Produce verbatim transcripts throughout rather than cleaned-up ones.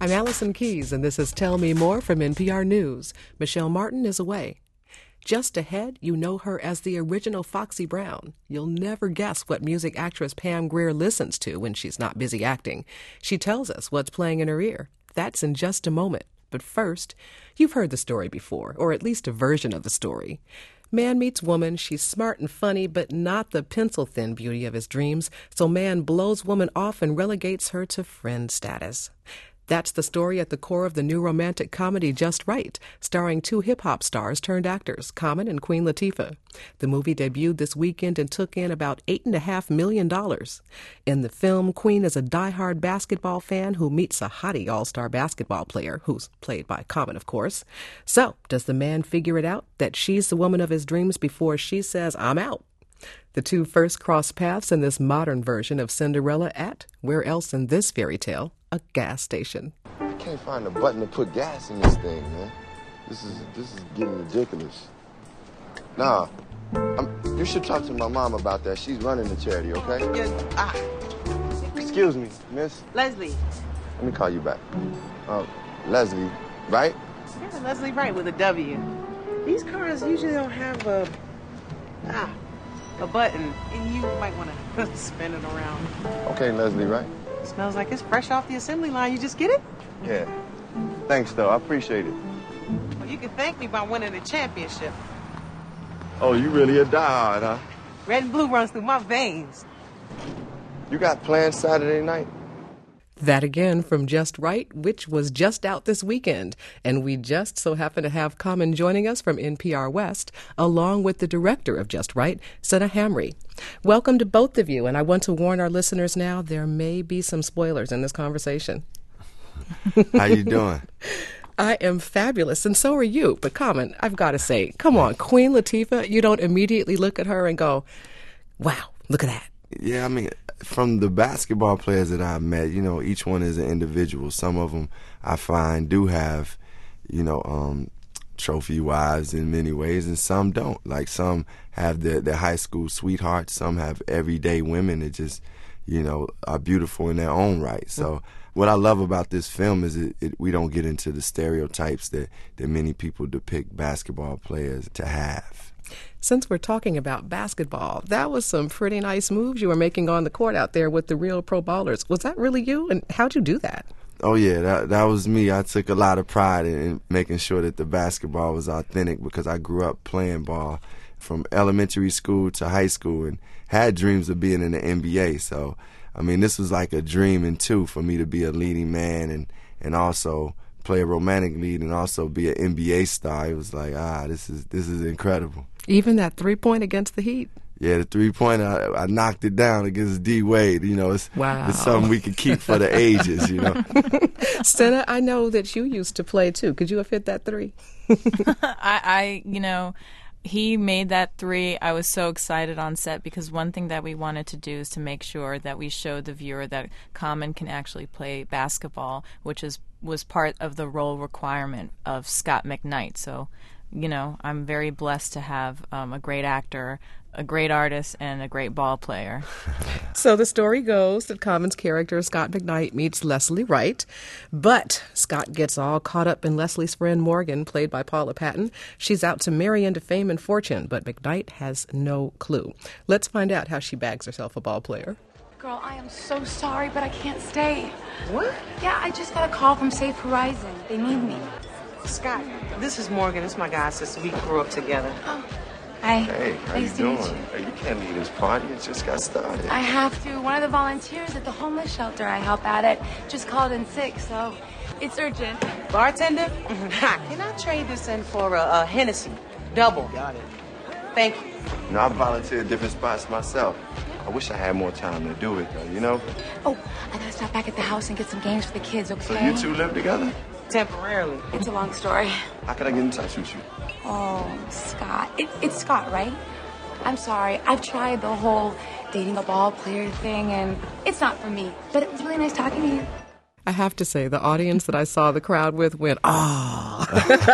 I'm Allison Keyes, and this is Tell Me More from N P R News. Michelle Martin is away. Just ahead, you know her as the original Foxy Brown. You'll never guess what music actress Pam Grier listens to when she's not busy acting. She tells us what's playing in her ear. That's in just a moment. But first, you've heard the story before, or at least a version of the story. Man meets woman, she's smart and funny, but not the pencil-thin beauty of his dreams, so man blows woman off and relegates her to friend status. That's the story at the core of the new romantic comedy Just Right, starring two hip-hop stars turned actors, Common and Queen Latifah. The movie debuted this weekend and took in about eight point five million dollars. In the film, Queen is a diehard basketball fan who meets a hottie all-star basketball player, who's played by Common, of course. So, does the man figure it out that she's the woman of his dreams before she says, "I'm out"? The two first cross paths in this modern version of Cinderella at, where else in this fairy tale, a gas station. I can't find a button to put gas in this thing, man. This is this is getting ridiculous. Nah, I'm, you should talk to my mom about that. She's running the charity, okay? Yeah, ah. Excuse me, miss. Leslie. Let me call you back. Uh, Leslie, right? Yeah, Leslie Wright with a W. These cars usually don't have a, ah, a button, and you might want to spin it around. Okay, Leslie, right? Smells like it's fresh off the assembly line. You just get it? Yeah. Thanks, though. I appreciate it. Well, you can thank me by winning the championship. Oh, you really a diehard, huh? Red and blue runs through my veins. You got plans Saturday night? That again from Just Right, which was just out this weekend. And we just so happen to have Common joining us from N P R West, along with the director of Just Right, Senna Hamre. Welcome to both of you, and I want to warn our listeners now, there may be some spoilers in this conversation. How you doing? I am fabulous, and so are you. But Common, I've got to say, come on, Queen Latifah, you don't immediately look at her and go, wow, look at that. Yeah, I mean, from the basketball players that I've met, you know, each one is an individual. Some of them I find do have, you know, um, trophy wives in many ways, and some don't. Like some have their, their high school sweethearts. Some have everyday women that just, you know, are beautiful in their own right. So what I love about this film is it, it, we don't get into the stereotypes that, that many people depict basketball players to have. Since we're talking about basketball, that was some pretty nice moves you were making on the court out there with the real pro ballers. Was that really you, and how'd you do that? Oh, yeah, that that was me. I took a lot of pride in, in making sure that the basketball was authentic because I grew up playing ball from elementary school to high school and had dreams of being in the N B A. So, I mean, this was like a dream and two for me to be a leading man and, and also play a romantic lead and also be an N B A star. It was like, ah, this is this is incredible. Even that three-point against the Heat? Yeah, the three-point, I, I knocked it down against D. Wade. You know, it's, wow. It's something we can keep for the ages, you know. Senna, I know that you used to play, too. Could you have hit that three? I, I, you know, he made that three. I was so excited on set because one thing that we wanted to do is to make sure that we showed the viewer that Common can actually play basketball, which is was part of the role requirement of Scott McKnight. So, you know, I'm very blessed to have um, a great actor, a great artist, and a great ball player. So the story goes that Common's character, Scott McKnight, meets Leslie Wright, but Scott gets all caught up in Leslie's friend Morgan, played by Paula Patton. She's out to marry into fame and fortune, but McKnight has no clue. Let's find out how she bags herself a ball player. Girl, I am so sorry, but I can't stay. What? Yeah, I just got a call from Safe Horizon. They need me. Scott, this is Morgan. It's my god sister. We grew up together. Oh, hi. Hey, how nice you to doing? meet you. Hey, you can't leave this party. It just got started. I have to. One of the volunteers at the homeless shelter I help out at just called in sick, so it's urgent. Bartender, can I trade this in for a, a Hennessy? Double. Got it. Thank you. You know, I volunteer at different spots myself. I wish I had more time to do it, though, you know? Oh, I gotta stop back at the house and get some games for the kids, okay? So you two live together? Temporarily. It's a long story. How can I get in touch with you? Oh, Scott. It, it's Scott, right? I'm sorry. I've tried the whole dating a ball player thing, and it's not for me. But it was really nice talking to you. I have to say, the audience that I saw the crowd with went, ah.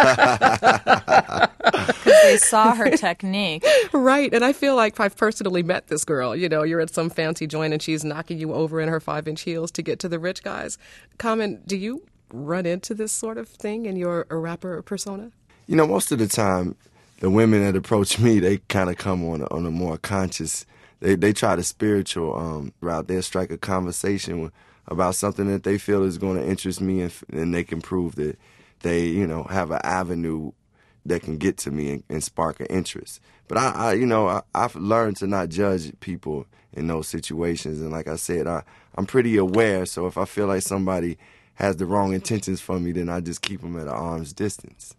Because they saw her technique. Right. And I feel like I've personally met this girl. You know, you're at some fancy joint and she's knocking you over in her five-inch heels to get to the rich guys. Common, do you run into this sort of thing in your rapper persona? You know, most of the time, the women that approach me, they kind of come on a, on a more conscious. They they try the spiritual um, route. They'll strike a conversation with, about something that they feel is going to interest me, and, and they can prove that they, you know, have an avenue that can get to me and, and spark an interest. But I, I you know, I, I've learned to not judge people in those situations. And like I said, I, I'm pretty aware. So if I feel like somebody has the wrong intentions for me, then I just keep them at an arm's distance.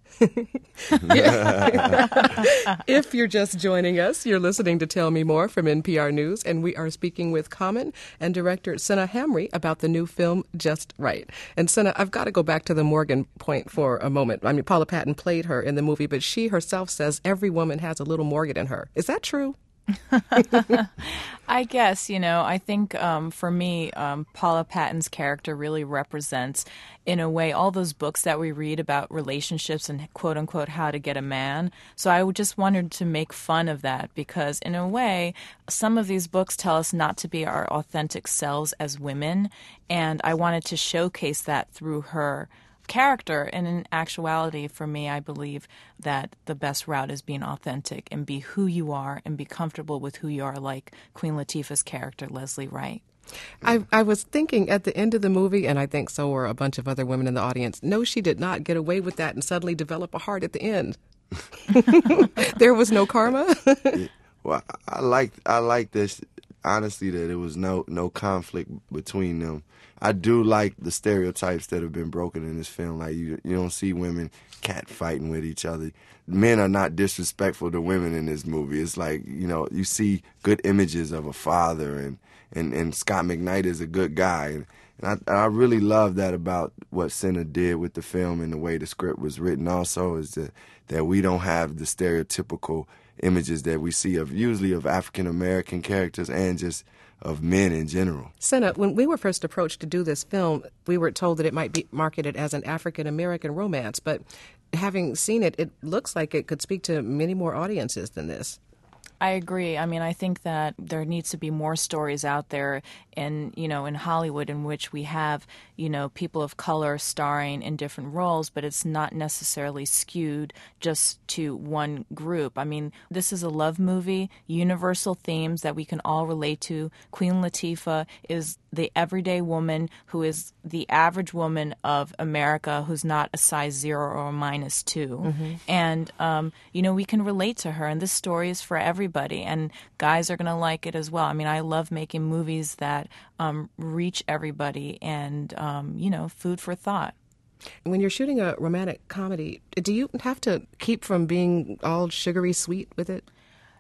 If you're just joining us, you're listening to Tell Me More from N P R News, and we are speaking with Common and director Senna Hamre about the new film Just Right. And Senna, I've got to go back to the Morgan point for a moment. I mean, Paula Patton played her in the movie, but she herself says every woman has a little Morgan in her. Is that true? I guess, you know, I think um, for me, um, Paula Patton's character really represents, in a way, all those books that we read about relationships and quote-unquote how to get a man. So I just wanted to make fun of that because, in a way, some of these books tell us not to be our authentic selves as women, and I wanted to showcase that through her character. And in actuality, for me, I believe that the best route is being authentic and be who you are and be comfortable with who you are, like Queen Latifah's character, Leslie Wright. I, I was thinking at the end of the movie, and I think so were a bunch of other women in the audience, no, she did not get away with that and suddenly develop a heart at the end. There was no karma. Well, I like I like this, honestly, that there was no, no conflict between them. I do like the stereotypes that have been broken in this film. Like, you, you don't see women cat fighting with each other. Men are not disrespectful to women in this movie. It's like, you know, you see good images of a father, and, and, and Scott McKnight is a good guy. And, and I, I really love that about what Senna did with the film and the way the script was written also, is that, that we don't have the stereotypical images that we see of usually of African-American characters and just of men in general. Senna, when we were first approached to do this film, we were told that it might be marketed as an African-American romance, but having seen it, it looks like it could speak to many more audiences than this. I agree. I mean, I think that there needs to be more stories out there in, you know, in Hollywood in which we have, you know, people of color starring in different roles, but it's not necessarily skewed just to one group. I mean, this is a love movie, universal themes that we can all relate to. Queen Latifah is the everyday woman who is the average woman of America who's not a size zero or a minus two. Mm-hmm. And, um, you know, we can relate to her. And this story is for everybody. And guys are going to like it as well. I mean, I love making movies that um, reach everybody and, um, you know, food for thought. When you're shooting a romantic comedy, do you have to keep from being all sugary sweet with it?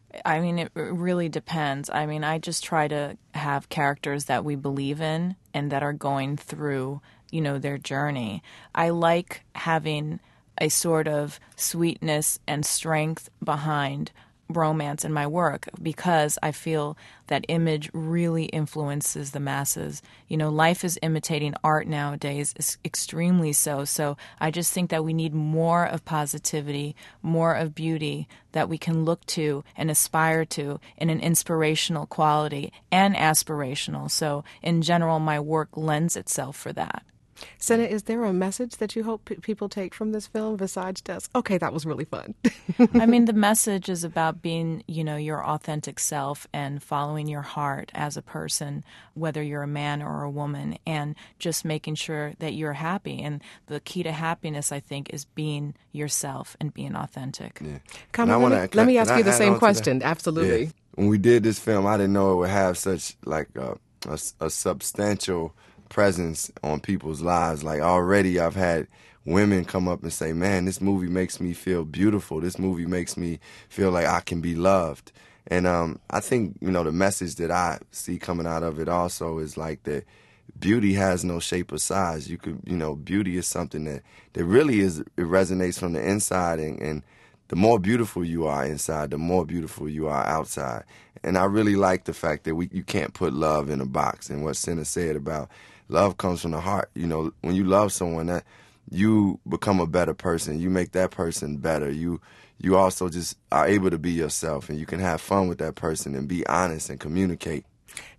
I mean, it really depends. I mean, I just try to have characters that we believe in and that are going through, you know, their journey. I like having a sort of sweetness and strength behind romance in my work because I feel that image really influences the masses. You know, life is imitating art nowadays, extremely so. So I just think that we need more of positivity, more of beauty that we can look to and aspire to in an inspirational quality and aspirational. So in general, my work lends itself for that. Senna, is there a message that you hope p- people take from this film besides just, okay, that was really fun? I mean, the message is about being, you know, your authentic self and following your heart as a person, whether you're a man or a woman, and just making sure that you're happy. And the key to happiness, I think, is being yourself and being authentic. Yeah. Come on, let, me, let me ask you the same question. Absolutely. Yeah. When we did this film, I didn't know it would have such, like, uh, a, a substantial presence on people's lives. Like, already I've had women come up and say, man, this movie makes me feel beautiful. This movie makes me feel like I can be loved. And um, I think, you know, the message that I see coming out of it also is like that beauty has no shape or size. You could, you know, beauty is something that, that really is, it resonates from the inside, and, and the more beautiful you are inside, the more beautiful you are outside. And I really like the fact that we you can't put love in a box. And what Senna said about love comes from the heart. You know, when you love someone, that you become a better person. You make that person better. You you also just are able to be yourself, and you can have fun with that person and be honest and communicate.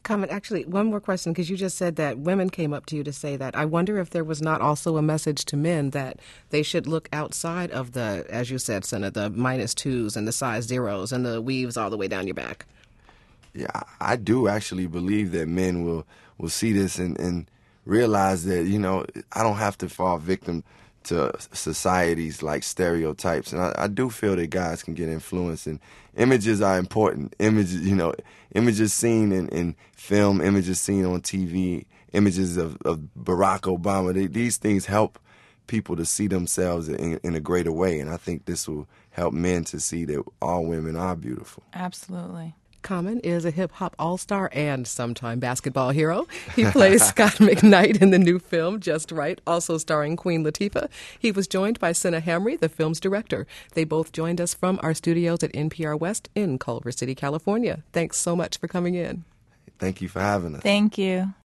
Comment, actually, one more question, because you just said that women came up to you to say that. I wonder if there was not also a message to men that they should look outside of the, as you said, Senna, the minus twos and the size zeros and the weaves all the way down your back. Yeah, I do actually believe that men will, will see this and, and realize that, you know, I don't have to fall victim to society's like stereotypes. And I, I do feel that guys can get influenced, and images are important. Images, you know, images seen in, in film, images seen on T V, images of, of Barack Obama. They, these things help people to see themselves in, in a greater way. And I think this will help men to see that all women are beautiful. Absolutely. Common is a hip-hop all-star and sometime basketball hero. He plays Scott McKnight in the new film, Just Right, also starring Queen Latifah. He was joined by Senna Hamre, the film's director. They both joined us from our studios at N P R West in Culver City, California. Thanks so much for coming in. Thank you for having us. Thank you.